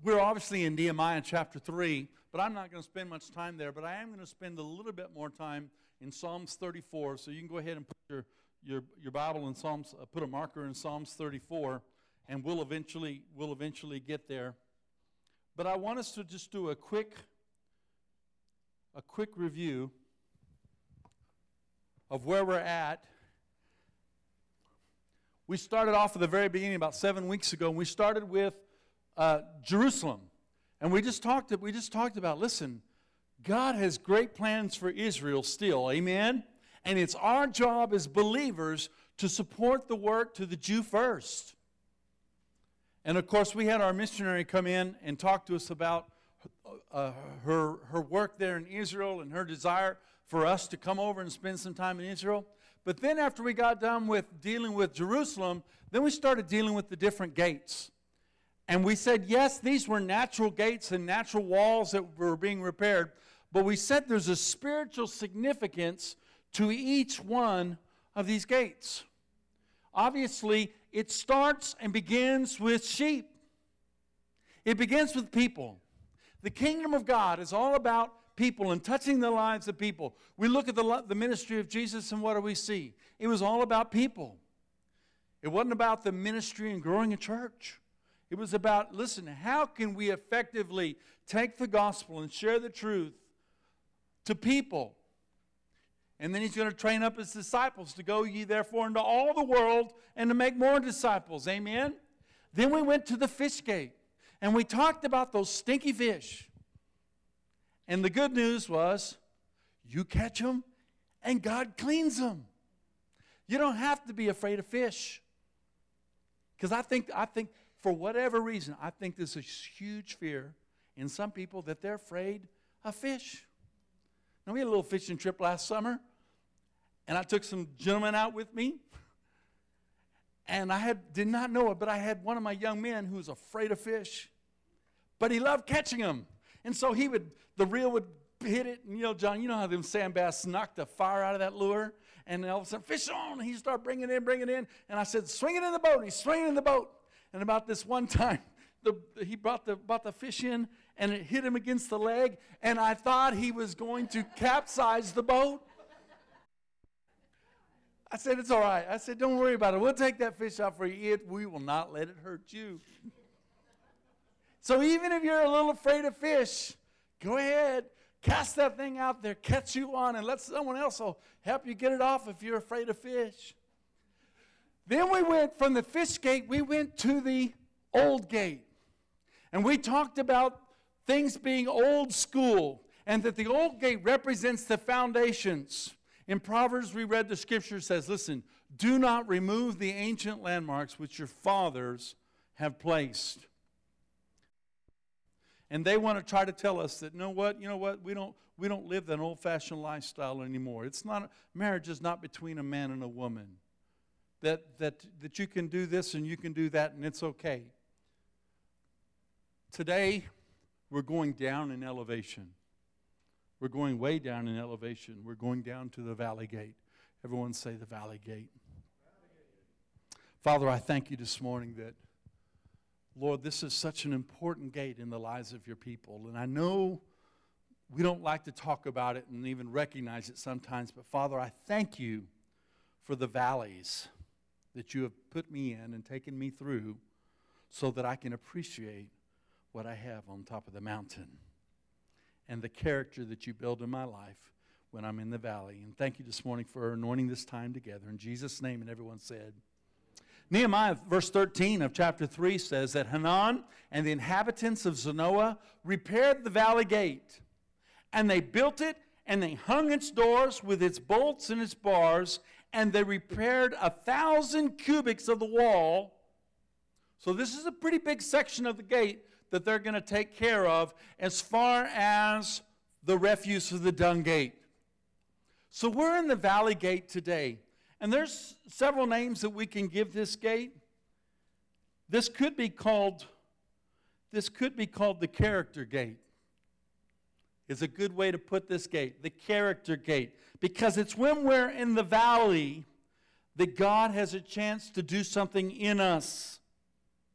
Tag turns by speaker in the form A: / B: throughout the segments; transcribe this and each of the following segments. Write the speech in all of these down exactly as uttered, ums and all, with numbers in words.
A: we're obviously in Nehemiah chapter three, but I'm not going to spend much time there. But I am going to spend a little bit more time in Psalms thirty-four. So you can go ahead and put your your, your Bible in Psalms, uh, put a marker in Psalms thirty-four, and we'll eventually we'll eventually get there. But I want us to just do a quick a quick review of where we're at. We started off at the very beginning about seven weeks ago, and we started with uh, Jerusalem. And we just talked we just talked about, listen, God has great plans for Israel still, amen? And it's our job as believers to support the work to the Jew first. And of course, we had our missionary come in and talk to us about uh, her, her work there in Israel and her desire for us to come over and spend some time in Israel. But then after we got done with dealing with Jerusalem, then we started dealing with the different gates. And we said, yes, these were natural gates and natural walls that were being repaired. But we said there's a spiritual significance to each one of these gates. Obviously, it starts and begins with sheep. It begins with people. The kingdom of God is all about people and touching the lives of people. We look at the, the ministry of Jesus, and what do we see? It was all about people. It wasn't about the ministry and growing a church. It was about, listen, how can we effectively take the gospel and share the truth to people? And then he's going to train up his disciples to go ye therefore into all the world and to make more disciples. Amen? Then we went to the fish gate, and we talked about those stinky fish. And the good news was, you catch them, and God cleans them. You don't have to be afraid of fish. Because I think, I think, for whatever reason, I think there's a huge fear in some people that they're afraid of fish. Now, we had a little fishing trip last summer, and I took some gentlemen out with me. And I had did not know it, but I had one of my young men who was afraid of fish. But he loved catching them. And so he would, the reel would hit it, and you know, John, you know how them sand bass knock the fire out of that lure? And then all of a sudden, fish on, and he started bringing it in, bringing it in. And I said, swing it in the boat, and he's swinging in the boat. And about this one time, the, he brought the, brought the fish in, and it hit him against the leg, and I thought he was going to capsize the boat. I said, it's all right. I said, don't worry about it. We'll take that fish out for you. It, we will not let it hurt you. So even if you're a little afraid of fish, go ahead, cast that thing out there, catch you on, and let someone else will help you get it off if you're afraid of fish. Then we went from the fish gate, we went to the old gate. And we talked about things being old school, and that the old gate represents the foundations. In Proverbs, we read the scripture says, listen, do not remove the ancient landmarks which your fathers have placed. And they want to try to tell us that, you know what, you know what, we don't we don't live that old-fashioned lifestyle anymore. It's not, marriage is not between a man and a woman. That that that you can do this and you can do that and it's okay. Today, we're going down in elevation. We're going way down in elevation. We're going down to the valley gate. Everyone say the valley gate. Father, I thank you this morning that, Lord, this is such an important gate in the lives of your people. And I know we don't like to talk about it and even recognize it sometimes, but Father, I thank you for the valleys that you have put me in and taken me through so that I can appreciate what I have on top of the mountain and the character that you build in my life when I'm in the valley. And thank you this morning for anointing this time together. In Jesus' name, and everyone said, Nehemiah, verse thirteen of chapter three says that Hanan and the inhabitants of Zanoah repaired the valley gate. And they built it, and they hung its doors with its bolts and its bars, and they repaired a thousand cubits of the wall. So this is a pretty big section of the gate that they're going to take care of as far as the refuse of the dung gate. So we're in the valley gate today. And there's several names that we can give this gate. This could be called, this could be called the character gate. It's a good way to put this gate, the character gate. Because it's when we're in the valley that God has a chance to do something in us.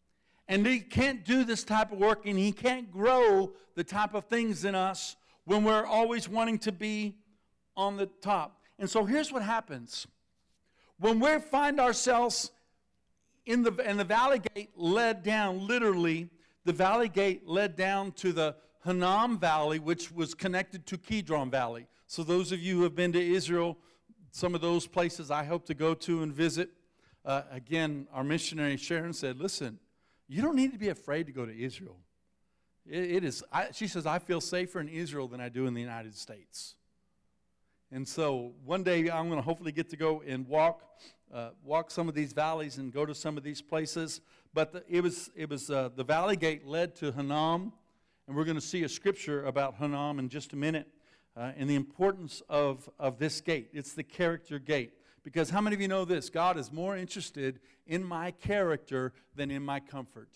A: And He can't do this type of work, and He can't grow the type of things in us when we're always wanting to be on the top. And so here's what happens. When we find ourselves in the, and the valley gate led down, literally, the valley gate led down to the Hinnom Valley, which was connected to Kidron Valley. So those of you who have been to Israel, some of those places I hope to go to and visit. Uh, again, our missionary Sharon said, listen, you don't need to be afraid to go to Israel. It, it is. I, she says, I feel safer in Israel than I do in the United States. And so one day I'm going to hopefully get to go and walk, uh, walk some of these valleys and go to some of these places. But the, it was, it was uh, the valley gate led to Hinnom, and we're going to see a scripture about Hinnom in just a minute, uh, and the importance of, of this gate. It's the character gate. Because how many of you know this? God is more interested in my character than in my comfort.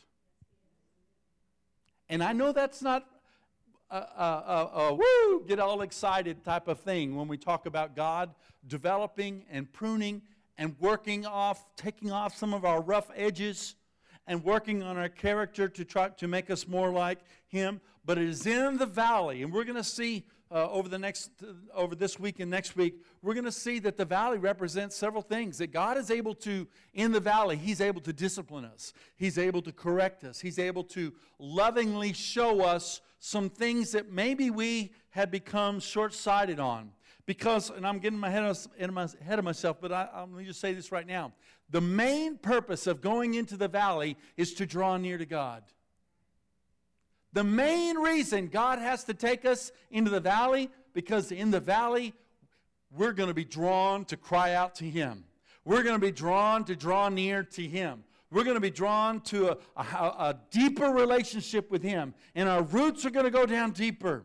A: And I know that's not a, a, a, a woo, get all excited type of thing when we talk about God developing and pruning and working off, taking off some of our rough edges and working on our character to try to make us more like Him. But it is in the valley, and we're going to see uh, over the next, uh, over this week and next week, we're going to see that the valley represents several things. That God is able to, in the valley, He's able to discipline us. He's able to correct us. He's able to lovingly show us some things that maybe we had become short-sighted on. Because, and I'm getting my head of, in my, ahead of myself, but I, I'm going to just say this right now. The main purpose of going into the valley is to draw near to God. The main reason God has to take us into the valley, because in the valley, we're going to be drawn to cry out to Him. We're going to be drawn to draw near to Him. We're going to be drawn to a, a, a deeper relationship with Him. And our roots are going to go down deeper.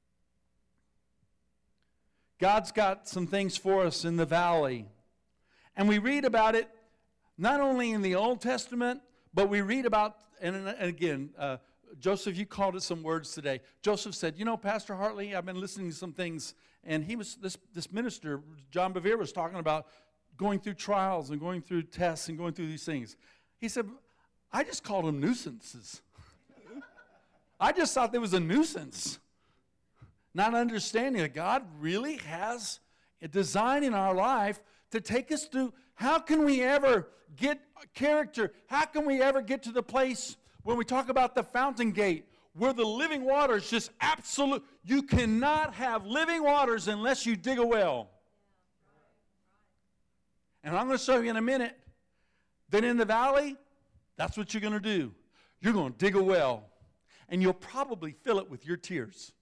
A: God's got some things for us in the valley. And we read about it not only in the Old Testament, but we read about, and, and again, uh, Joseph, you called it some words today. Joseph said, you know, Pastor Hartley, I've been listening to some things, and he was, this, this minister, John Bevere, was talking about going through trials and going through tests and going through these things. He said, I just called them nuisances. I just thought there was a nuisance. Not understanding that God really has a design in our life to take us through. How can we ever get character? How can we ever get to the place when we talk about the fountain gate where the living water is just absolute? You cannot have living waters unless you dig a well. And I'm going to show you in a minute that in the valley, that's what you're going to do. You're going to dig a well, and you'll probably fill it with your tears.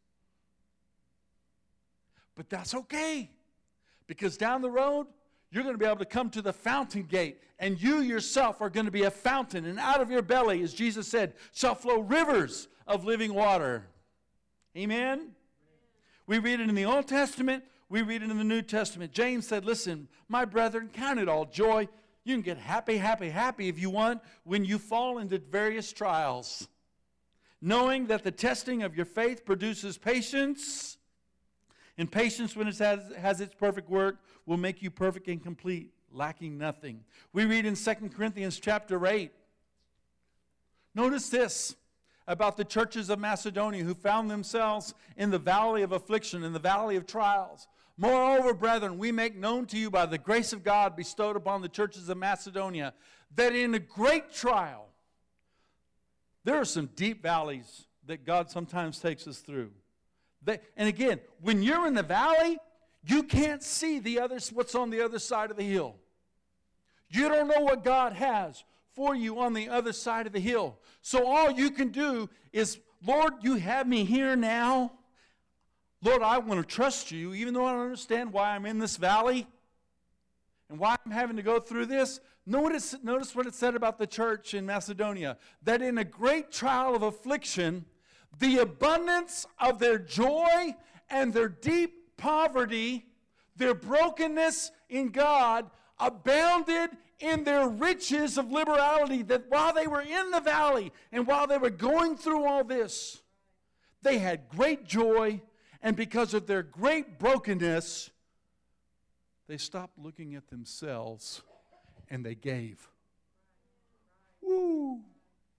A: But that's okay, because down the road, you're going to be able to come to the fountain gate, and you yourself are going to be a fountain, and out of your belly, as Jesus said, shall flow rivers of living water. Amen? Amen. We read it in the Old Testament. We read it in the New Testament. James said, listen, my brethren, count it all joy. You can get happy, happy, happy if you want when you fall into various trials, knowing that the testing of your faith produces patience. And patience, when it has, has its perfect work, will make you perfect and complete, lacking nothing. We read in Second Corinthians chapter eight. Notice this about the churches of Macedonia who found themselves in the valley of affliction, in the valley of trials. Moreover, brethren, we make known to you by the grace of God bestowed upon the churches of Macedonia, that in a great trial, there are some deep valleys that God sometimes takes us through. They, and again, when you're in the valley, you can't see the other, what's on the other side of the hill. You don't know what God has for you on the other side of the hill. So all you can do is, Lord, you have me here now. Lord, I want to trust you, even though I don't understand why I'm in this valley and why I'm having to go through this. Notice, notice what it said about the church in Macedonia, that in a great trial of affliction, the abundance of their joy and their deep poverty, their brokenness in God, abounded in their riches of liberality, that while they were in the valley and while they were going through all this, they had great joy, and because of their great brokenness, they stopped looking at themselves and they gave. Woo!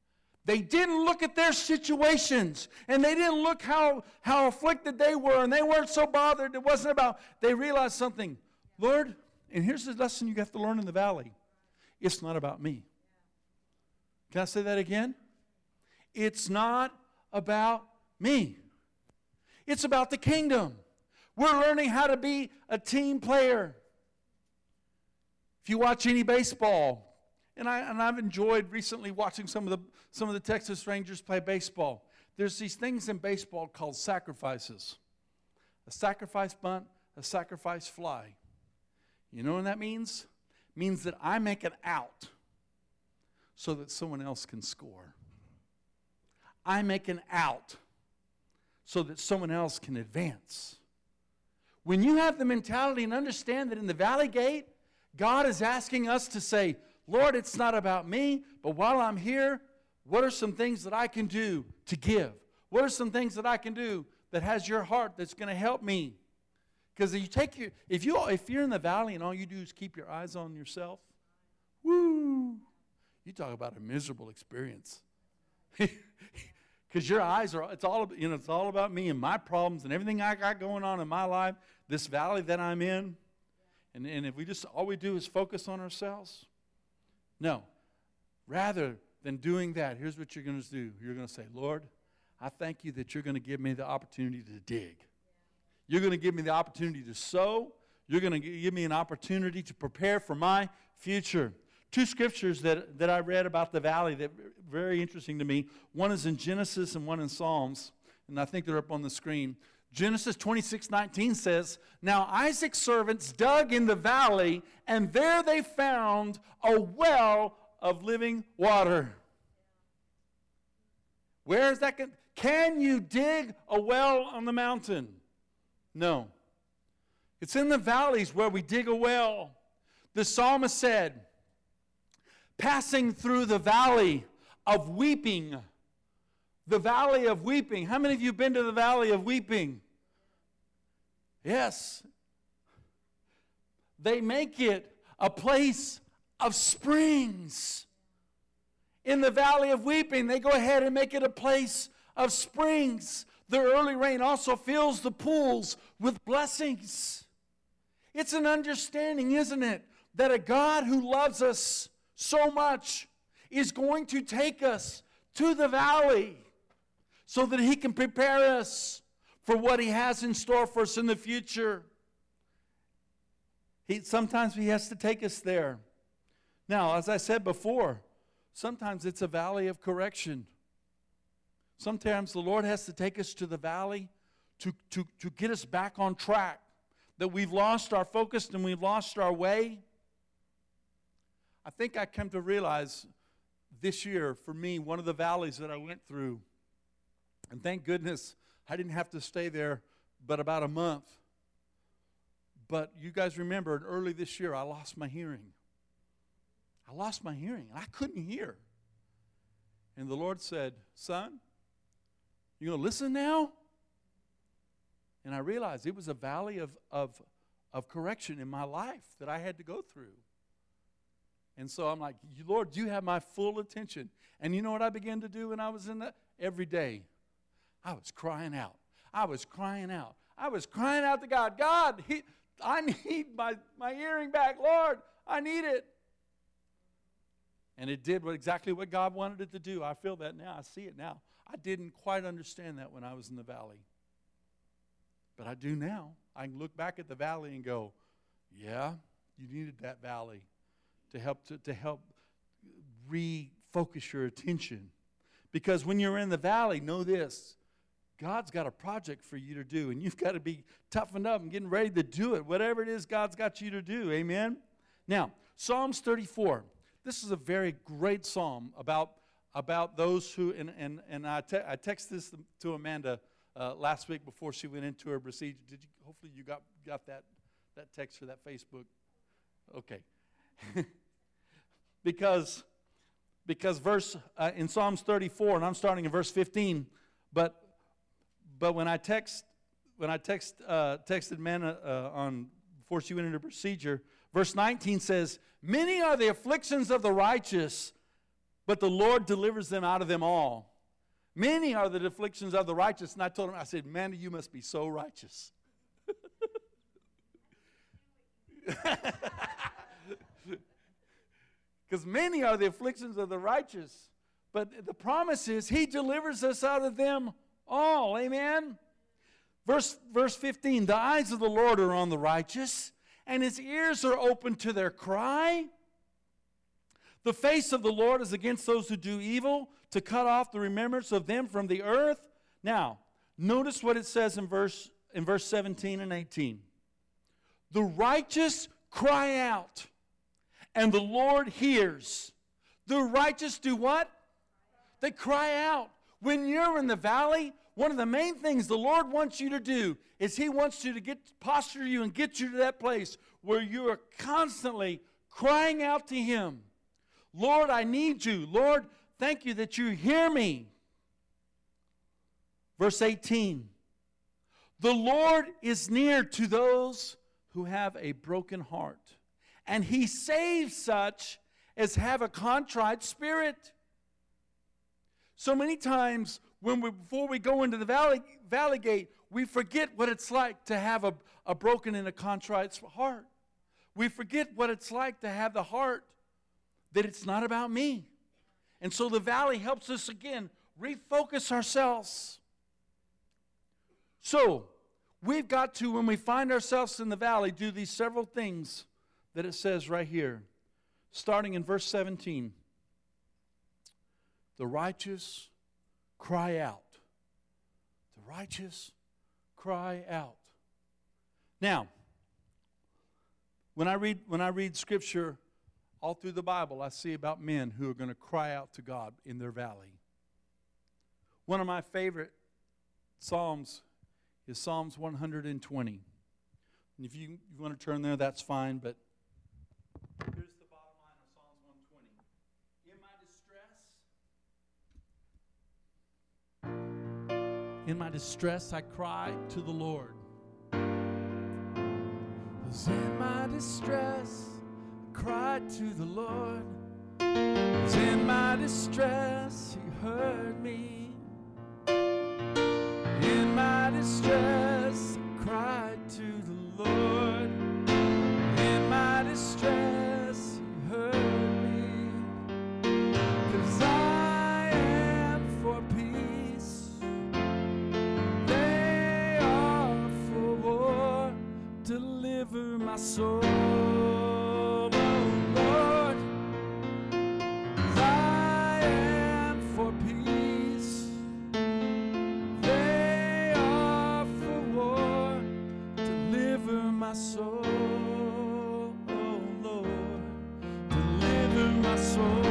A: They didn't look at their situations, and they didn't look how, how afflicted they were, and they weren't so bothered. It wasn't about, they realized something. Lord, and here's the lesson you have to learn in the valley. It's not about me. Can I say that again? It's not about me. It's about the kingdom. We're learning how to be a team player. If you watch any baseball, and, I, and I've enjoyed recently watching some of, the, some of the Texas Rangers play baseball. There's these things in baseball called sacrifices. A sacrifice bunt, a sacrifice fly. You know what that means? It means that I make it out so that someone else can score. I make an out so that someone else can advance. When you have the mentality and understand that in the Valley Gate, God is asking us to say, Lord, it's not about me, but while I'm here, what are some things that I can do to give? What are some things that I can do that has your heart that's going to help me? Because if you take your, if you if you're in the valley and all you do is keep your eyes on yourself, woo, you talk about a miserable experience. Because your eyes are, it's all, you know, it's all about me and my problems and everything I got going on in my life, this valley that I'm in. And, and if we just, all we do is focus on ourselves. No. Rather than doing that, here's what you're going to do. You're going to say, Lord, I thank you that you're going to give me the opportunity to dig. You're going to give me the opportunity to sow. You're going to give me an opportunity to prepare for my future. Two scriptures that, that I read about the valley that are very interesting to me. One is in Genesis and one in Psalms. And I think they're up on the screen. Genesis twenty-six nineteen says, Now Isaac's servants dug in the valley, and there they found a well of living water. Where is that? Can you dig a well on the mountain? No. It's in the valleys where we dig a well. The psalmist said, passing through the valley of weeping. The valley of weeping. How many of you have been to the valley of weeping? Yes. They make it a place of springs. In the valley of weeping, they go ahead and make it a place of springs. The early rain also fills the pools with blessings. It's an understanding, isn't it, that a God who loves us so much is going to take us to the valley so that he can prepare us for what he has in store for us in the future. He, sometimes he has to take us there. Now, as I said before, sometimes it's a valley of correction. Sometimes the Lord has to take us to the valley to, to, to get us back on track, that we've lost our focus and we've lost our way. I think I come to realize this year, for me, one of the valleys that I went through, and thank goodness I didn't have to stay there but about a month. But you guys remember, early this year, I lost my hearing. I lost my hearing, and I couldn't hear. And the Lord said, son, you going to listen now? And I realized it was a valley of, of, of correction in my life that I had to go through. And so I'm like, Lord, you have my full attention. And you know what I began to do when I was in that? Every day, I was crying out. I was crying out. I was crying out to God. God, he, I need my, my hearing back. Lord, I need it. And it did what, exactly what God wanted it to do. I feel that now. I see it now. I didn't quite understand that when I was in the valley. But I do now. I can look back at the valley and go, yeah, you needed that valley to help to, to help refocus your attention. Because when you're in the valley, know this, God's got a project for you to do, and you've got to be toughened up and getting ready to do it, whatever it is God's got you to do. Amen? Now, Psalms thirty-four. This is a very great psalm about, about those who, and, and, and I, te- I texted this to Amanda uh, last week before she went into her procedure. Did you? Hopefully you got, got that, that text or that Facebook. Okay. because, because verse, uh, in Psalms thirty-four, and I'm starting in verse fifteen, but But when I text, when I text, uh, texted Amanda uh, on before she went into procedure, verse nineteen says, "Many are the afflictions of the righteous, but the Lord delivers them out of them all. Many are the afflictions of the righteous. And I told him, I said, Mandy, you must be so righteous. Because many are the afflictions of the righteous. But the promise is he delivers us out of them all. Amen? Verse, verse fifteen, the eyes of the Lord are on the righteous, and his ears are open to their cry. The face of the Lord is against those who do evil, to cut off the remembrance of them from the earth. Now, notice what it says in verse, in verse seventeen and eighteen. The righteous cry out, and the Lord hears. The righteous do what? They cry out. When you're in the valley, one of the main things the Lord wants you to do is he wants you to get posture you and get you to that place where you are constantly crying out to him. Lord, I need you. Lord, thank you that you hear me. Verse eighteen. The Lord is near to those who have a broken heart, and he saves such as have a contrite spirit. So many times when we, before we go into the valley, valley gate, we forget what it's like to have a, a broken and a contrite heart. We forget what it's like to have the heart that it's not about me. And so the valley helps us again refocus ourselves. So we've got to, when we find ourselves in the valley, do these several things that it says right here. Starting in verse seventeen. The righteous cry out. The righteous cry out. Now, when I read when I read Scripture all through the Bible, I see about men who are going to cry out to God in their valley. One of my favorite Psalms is Psalms one hundred twenty. And if you, you want to turn there, that's fine, but here's the bottom line of Psalms one twenty. In my distress, in my distress I cried to the Lord. 'Cause in my distress I cried to the Lord. 'Cause in my distress he heard me. In my distress I cried to the Lord. In my distress he heard me. 'Cause I am for peace, they are for war. Deliver my soul, oh Lord. 'Cause I am for peace, they are for war. Deliver my soul, oh Lord. Deliver my soul,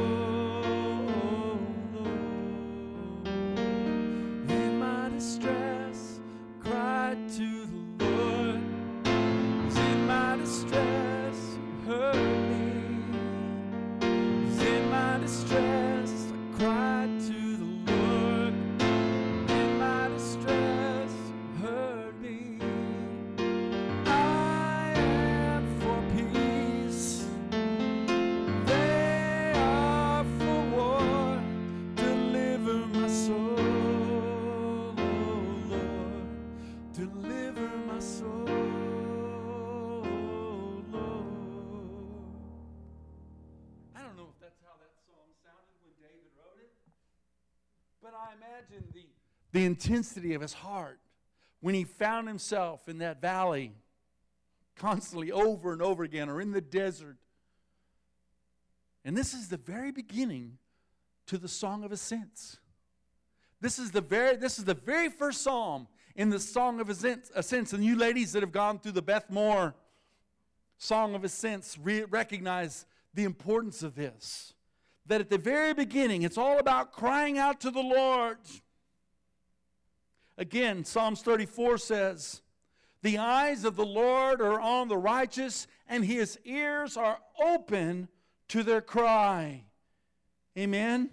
A: oh Lord. In my distress, cried to the Lord. 'Cause in my distress, he heard me. 'Cause in my distress, I cried to the Lord. In my distress, he heard me. I am for peace, they are for war. Deliver my soul, oh Lord. Deliver my soul, oh Lord. I don't know if that's how that song sounded when David wrote it, but I imagine the, the intensity of his heart when he found himself in that valley constantly over and over again, or in the desert. And this is the very beginning to the Song of Ascents. This is the very, this is the very first psalm in the Song of Ascents. Ascents. And you ladies that have gone through the Beth Moore Song of Ascents re- recognize the importance of this. That at the very beginning, it's all about crying out to the Lord. Again, Psalms thirty-four says, the eyes of the Lord are on the righteous, and his ears are open to their cry. Amen?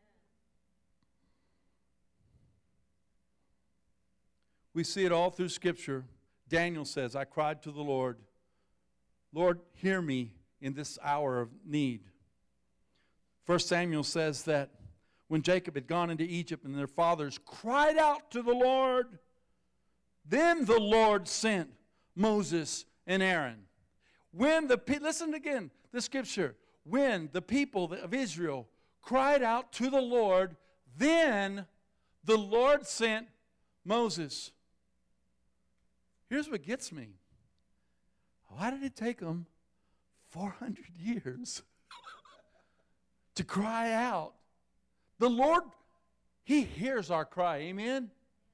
A: We see it all through Scripture. Daniel says, I cried to the Lord. Lord, hear me in this hour of need. First Samuel says that when Jacob had gone into Egypt and their fathers cried out to the Lord, then the Lord sent Moses and Aaron. When the listen again, the scripture, when the people of Israel cried out to the Lord, then the Lord sent Moses. Here's what gets me. Why did it take them four hundred years to cry out? The Lord, He hears our cry. Amen?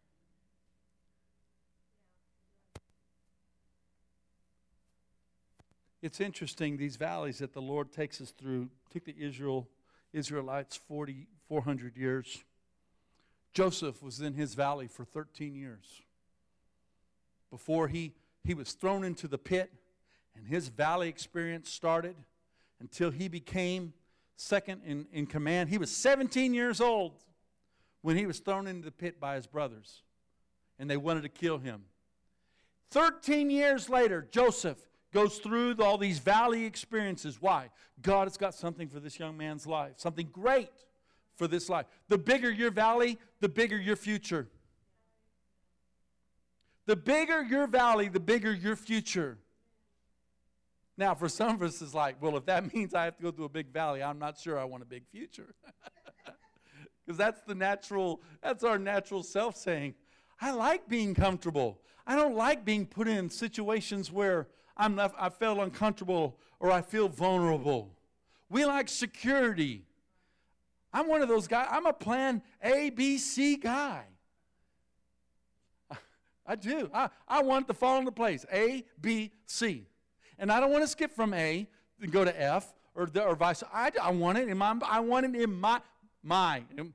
A: It's interesting, these valleys that the Lord takes us through, took the Israel, Israelites forty, four hundred years. Joseph was in his valley for thirteen years. Before he, he was thrown into the pit, and his valley experience started until he became second in, in command. He was seventeen years old when he was thrown into the pit by his brothers, and they wanted to kill him. thirteen years later, Joseph goes through all these valley experiences. Why? God has got something for this young man's life, something great for this life. The bigger your valley, the bigger your future. The bigger your valley, the bigger your future. Now, for some of us, it's like, well, if that means I have to go through a big valley, I'm not sure I want a big future. Because that's the natural, that's our natural self saying, I like being comfortable. I don't like being put in situations where I'm not, I feel uncomfortable or I feel vulnerable. We like security. I'm one of those guys. I'm a plan A, B, C guy. I do. I, I want it to fall into place. A, B, C. And I don't want to skip from A and go to F or, the, or vice. I, I want it in my, I want it in my, my. Do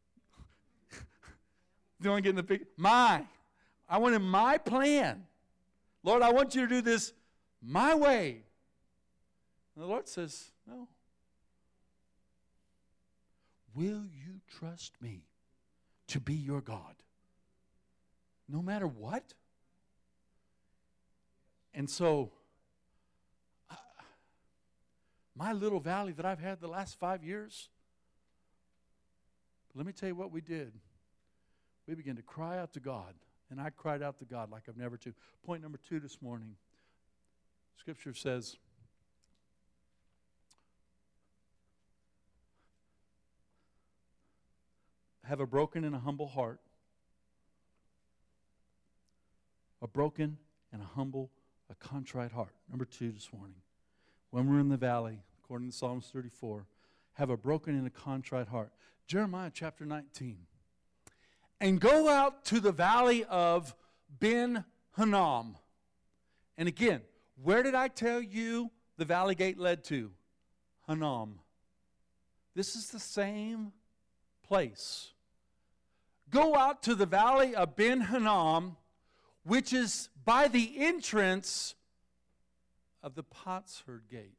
A: you want to get in the picture? My. I want it in my plan. Lord, I want you to do this my way. And the Lord says, no. Will you trust me to be your God? No matter what? And so, uh, my little valley that I've had the last five years, let me tell you what we did. We began to cry out to God. And I cried out to God like I've never to. Point number two this morning. Scripture says, have a broken and a humble heart. A broken and a humble, a contrite heart. Number two this morning. When we're in the valley, according to Psalms thirty-four, have a broken and a contrite heart. Jeremiah chapter nineteen. And go out to the valley of Ben Hinnom. And again, where did I tell you the valley gate led to? Hinnom. This is the same place. Go out to the valley of Ben Hinnom, which is by the entrance of the Potsherd gate.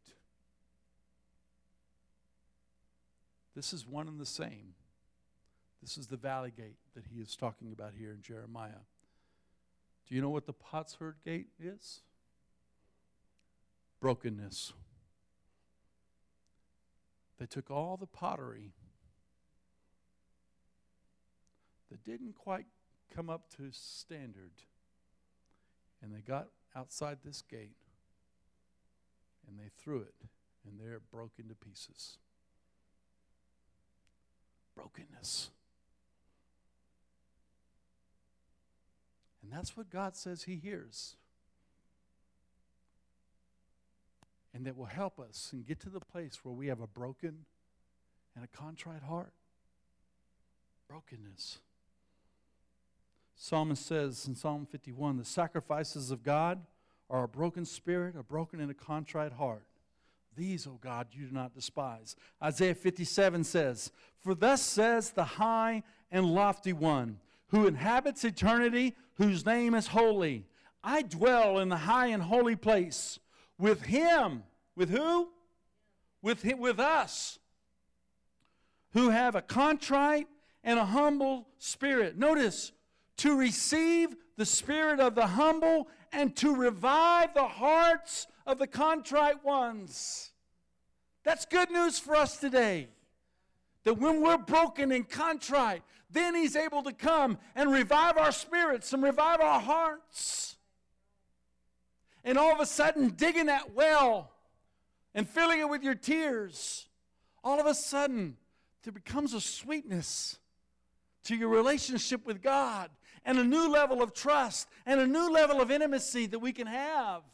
A: This is one and the same. This is the valley gate that he is talking about here in Jeremiah. Do you know what the Potsherd gate is? Brokenness. They took all the pottery that didn't quite come up to standard, and they got outside this gate, and they threw it, and there it broke into pieces. Brokenness. And that's what God says He hears. And that will help us and get to the place where we have a broken and a contrite heart. Brokenness. Psalmist says in Psalm fifty-one, the sacrifices of God are a broken spirit, a broken and a contrite heart. These, O God, you do not despise. Isaiah fifty-seven says, for thus says the high and lofty one, who inhabits eternity, whose name is holy. I dwell in the high and holy place with him. With who? With him, with us, who have a contrite and a humble spirit. Notice, to receive the spirit of the humble and to revive the hearts of the contrite ones. That's good news for us today. That when we're broken and contrite, then He's able to come and revive our spirits and revive our hearts. And all of a sudden, digging that well and filling it with your tears, all of a sudden, there becomes a sweetness to your relationship with God and a new level of trust and a new level of intimacy that we can have.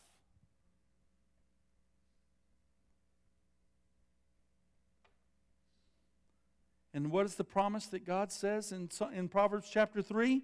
A: And what is the promise that God says in, in Proverbs chapter three?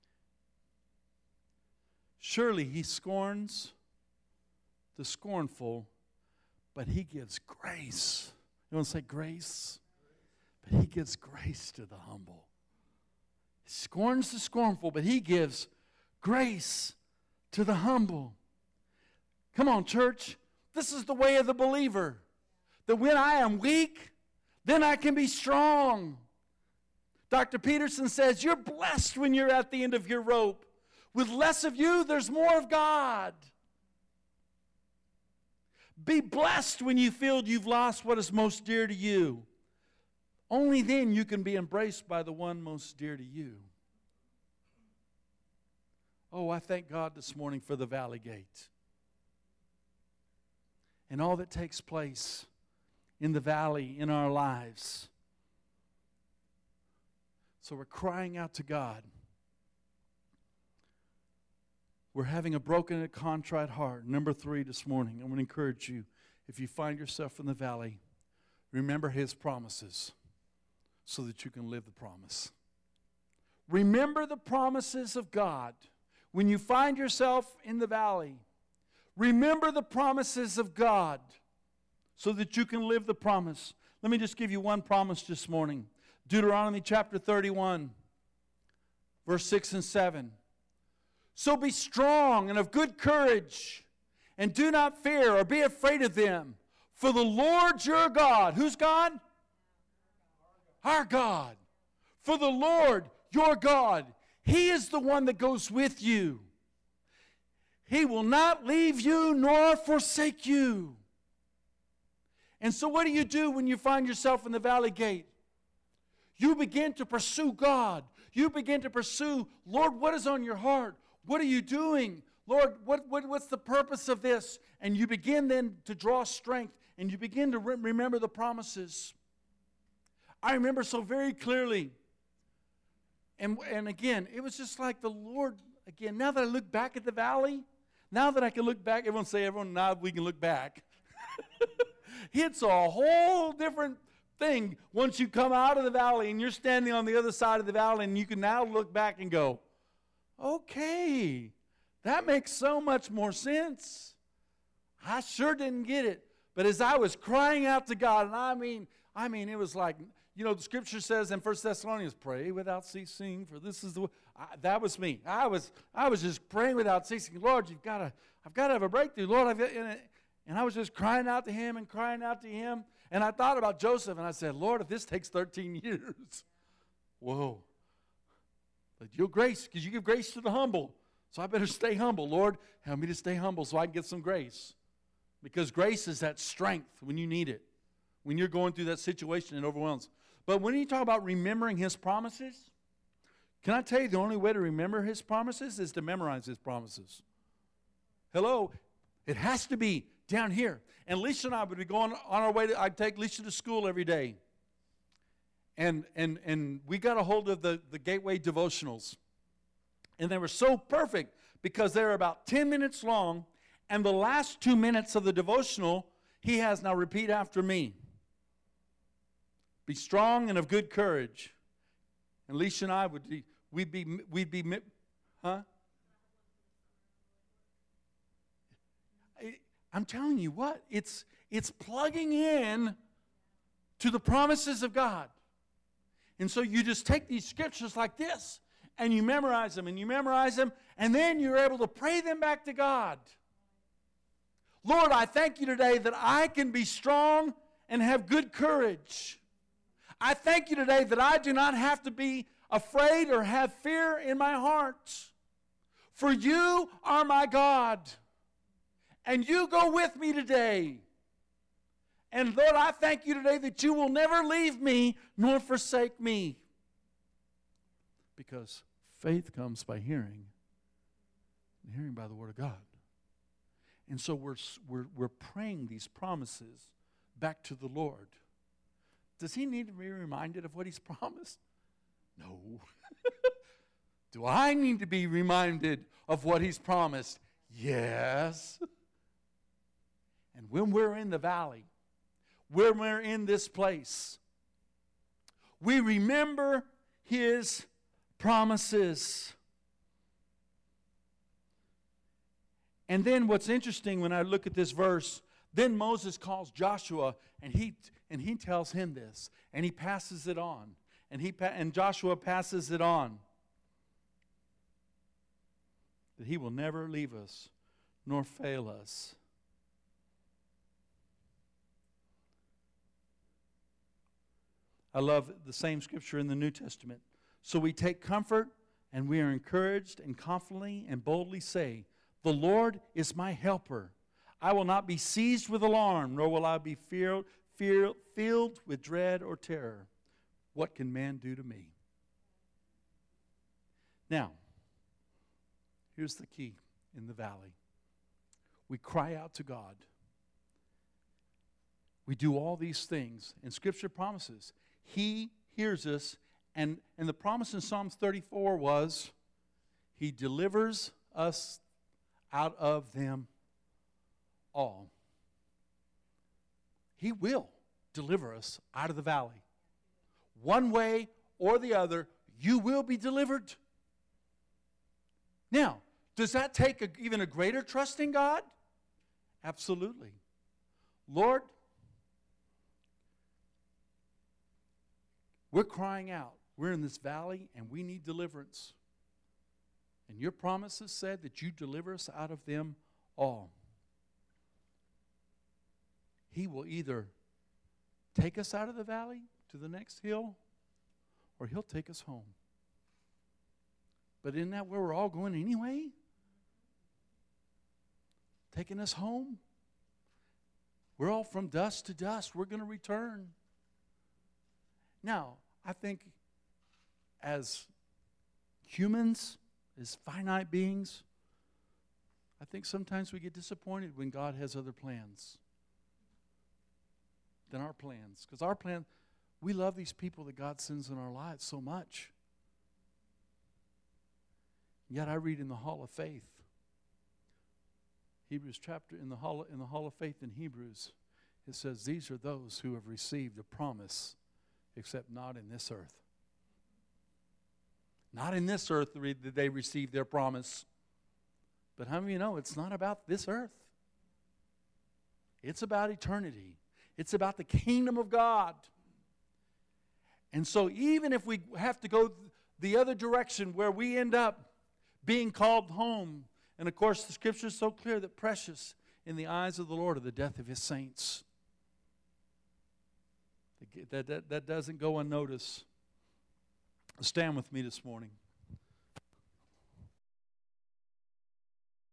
A: Surely He scorns the scornful, but He gives grace. You want to say grace? But He gives grace to the humble. He scorns the scornful, but He gives grace to the humble. Come on, church. This is the way of the believer. That when I am weak, then I can be strong. Doctor Peterson says, you're blessed when you're at the end of your rope. With less of you, there's more of God. Be blessed when you feel you've lost what is most dear to you. Only then you can be embraced by the one most dear to you. Oh, I thank God this morning for the Valley Gate. And all that takes place in the valley, in our lives. So we're crying out to God. We're having a broken and contrite heart. Number three this morning, I want to encourage you, if you find yourself in the valley, remember His promises so that you can live the promise. Remember the promises of God. When you find yourself in the valley, remember the promises of God so that you can live the promise. Let me just give you one promise this morning. Deuteronomy chapter thirty-one, verse six and seven. So be strong and of good courage, and do not fear or be afraid of them. For the Lord your God, who's God? Our God. For the Lord your God, He is the one that goes with you. He will not leave you nor forsake you. And so what do you do when you find yourself in the valley gate? You begin to pursue God. You begin to pursue, Lord, what is on your heart? What are you doing? Lord, what, what, what's the purpose of this? And you begin then to draw strength, and you begin to re- remember the promises. I remember so very clearly. And, and again, it was just like the Lord, again, now that I look back at the valley, now that I can look back, everyone say, everyone, now we can look back. It's a whole different thing once you come out of the valley and you're standing on the other side of the valley, and you can now look back and go, okay, that makes so much more sense. I sure didn't get it. But as I was crying out to God, and I mean, I mean, it was like, you know, the scripture says in First Thessalonians, pray without ceasing, for this is the way. I, that was me. I was, I was just praying without ceasing. Lord, you've got to, I've got to have a breakthrough. Lord, I've got, and, and I was just crying out to Him and crying out to Him. And I thought about Joseph, and I said, Lord, if this takes thirteen years, whoa. But you'll grace, because you give grace to the humble. So I better stay humble. Lord, help me to stay humble so I can get some grace. Because grace is that strength when you need it. When you're going through that situation, it overwhelms. But when you talk about remembering His promises, can I tell you the only way to remember His promises is to memorize His promises. Hello? It has to be down here. And Lisa and I would be going on our way to, I'd take Lisa to school every day. And and and we got a hold of the, the Gateway devotionals. And they were so perfect because they were about ten minutes long. And the last two minutes of the devotional, he has, now repeat after me. Be strong and of good courage. And Lisa and I would be, we'd be, we'd be, huh? I'm telling you what, it's, it's plugging in to the promises of God. And so you just take these scriptures like this, and you memorize them, and you memorize them, and then you're able to pray them back to God. Lord, I thank you today that I can be strong and have good courage. I thank you today that I do not have to be afraid or have fear in my heart. For you are my God. And you go with me today. And Lord, I thank you today that you will never leave me nor forsake me. Because faith comes by hearing, and hearing by the Word of God. And so we're, we're, we're praying these promises back to the Lord. Does he need to be reminded of what he's promised? No. Do I need to be reminded of what he's promised? Yes. And when we're in the valley, when we're in this place, we remember his promises. And then what's interesting when I look at this verse, then Moses calls Joshua and he and he tells him this, and he passes it on. And he and Joshua passes it on. That he will never leave us nor fail us. I love the same scripture in the New Testament. So we take comfort and we are encouraged and confidently and boldly say, the Lord is my helper. I will not be seized with alarm, nor will I be fear, fear, filled with dread or terror. What can man do to me? Now, here's the key in the valley. We cry out to God. We do all these things, and Scripture promises he hears us, and, and the promise in Psalms thirty-four was, he delivers us out of them all. He will deliver us out of the valley. One way or the other, you will be delivered. Now, does that take a, even a greater trust in God? Absolutely. Lord, we're crying out. We're in this valley and we need deliverance. And your promises said that you deliver us out of them all. He will either take us out of the valley to the next hill, or he'll take us home. But isn't that where we're all going anyway? Taking us home? We're all from dust to dust. We're going to return. Now, I think as humans, as finite beings, I think sometimes we get disappointed when God has other plans than our plans. Because our plan, we love these people that God sends in our lives so much. Yet I read in the Hall of Faith, Hebrews chapter, in the Hall, in the Hall of Faith in Hebrews, it says, these are those who have received a promise, except not in this earth. Not in this earth did they receive their promise. But how many of you know it's not about this earth? It's about eternity. It's about the kingdom of God. And so even if we have to go the other direction where we end up being called home, and of course the scripture is so clear that precious in the eyes of the Lord are the death of his saints. That, that, that doesn't go unnoticed. Stand with me this morning.